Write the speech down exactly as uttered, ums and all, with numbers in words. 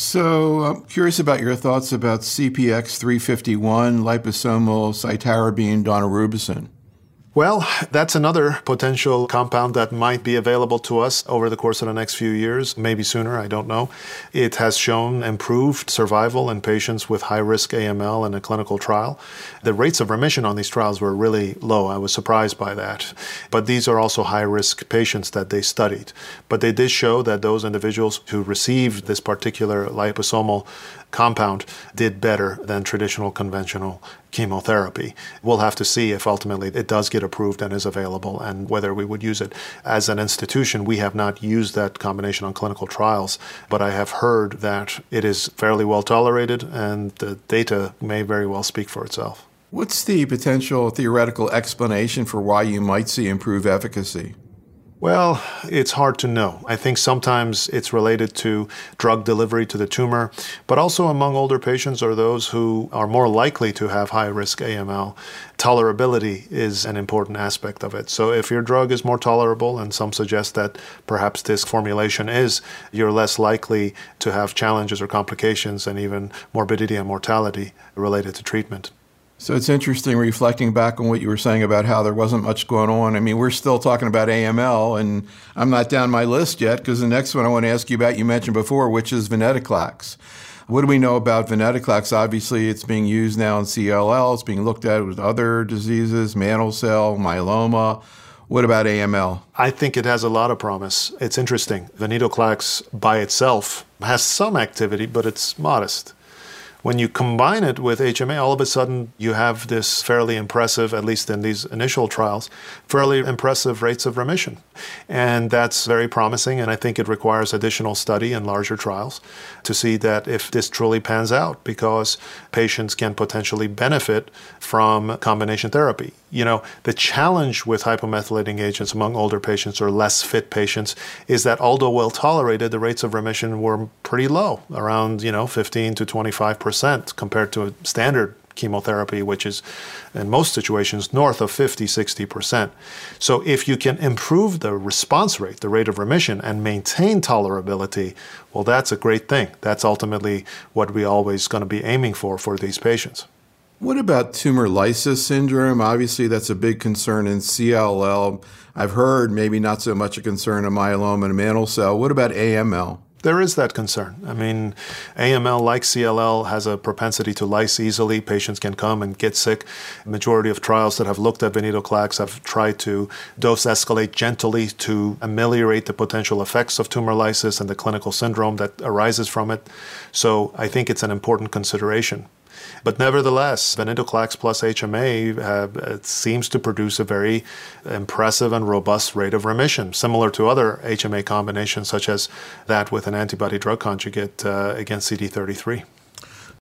So I'm curious about your thoughts about C P X three fifty-one, liposomal cytarabine daunorubicin. Well, that's another potential compound that might be available to us over the course of the next few years, maybe sooner, I don't know. It has shown improved survival in patients with high-risk A M L in a clinical trial. The rates of remission on these trials were really low. I was surprised by that. But these are also high-risk patients that they studied. But they did show that those individuals who received this particular liposomal compound did better than traditional conventional chemotherapy. We'll have to see if ultimately it does get approved and is available and whether we would use it. As an institution, we have not used that combination on clinical trials, but I have heard that it is fairly well tolerated and the data may very well speak for itself. What's the potential theoretical explanation for why you might see improved efficacy? Well, it's hard to know. I think sometimes it's related to drug delivery to the tumor, but also among older patients or those who are more likely to have high-risk A M L, tolerability is an important aspect of it. So if your drug is more tolerable, and some suggest that perhaps this formulation is, you're less likely to have challenges or complications and even morbidity and mortality related to treatment. So it's interesting reflecting back on what you were saying about how there wasn't much going on. I mean, we're still talking about A M L, and I'm not down my list yet because the next one I want to ask you about you mentioned before, which is venetoclax. What do we know about venetoclax? Obviously, it's being used now in C L L. It's being looked at with other diseases, mantle cell, myeloma. What about A M L? I think it has a lot of promise. It's interesting. Venetoclax by itself has some activity, but it's modest. When you combine it with H M A, all of a sudden you have this fairly impressive, at least in these initial trials, fairly impressive rates of remission. And that's very promising, and I think it requires additional study and larger trials to see that if this truly pans out, because patients can potentially benefit from combination therapy. You know, the challenge with hypomethylating agents among older patients or less fit patients is that although well tolerated, the rates of remission were pretty low, around, you know, fifteen to twenty-five percent compared to a standard chemotherapy, which is in most situations north of fifty, sixty percent. So if you can improve the response rate, the rate of remission, and maintain tolerability, well, that's a great thing. That's ultimately what we're always going to be aiming for for these patients. What about tumor lysis syndrome? Obviously, that's a big concern in C L L. I've heard maybe not so much a concern in myeloma and mantle cell. What about A M L? There is that concern. I mean, A M L, like C L L, has a propensity to lyse easily. Patients can come and get sick. The majority of trials that have looked at venetoclax have tried to dose escalate gently to ameliorate the potential effects of tumor lysis and the clinical syndrome that arises from it. So I think it's an important consideration. But nevertheless, venetoclax plus H M A uh, it seems to produce a very impressive and robust rate of remission, similar to other H M A combinations, such as that with an antibody drug conjugate uh, against C D thirty-three.